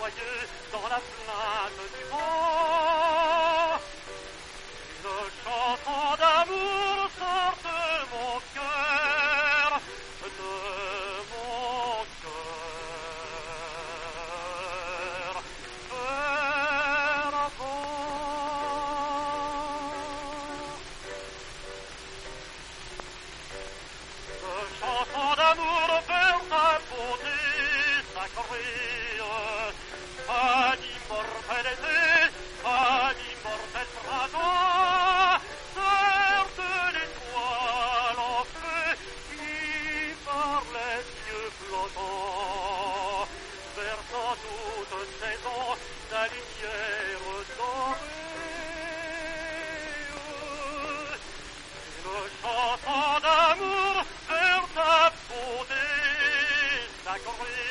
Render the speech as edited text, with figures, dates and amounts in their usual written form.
joyeux dans la plainte du vent. Une chanson d'amour sort de mon cœur, de mon cœur. Vers avant. Une chanson d'amour vers ta beauté sacrée, pas d'immortalité, pas d'immortel printemps, certes l'étoile en feu qui par les yeux flottants, versant toute saison la lumière dorée. Une chanson d'amour vers ta beauté sacrée.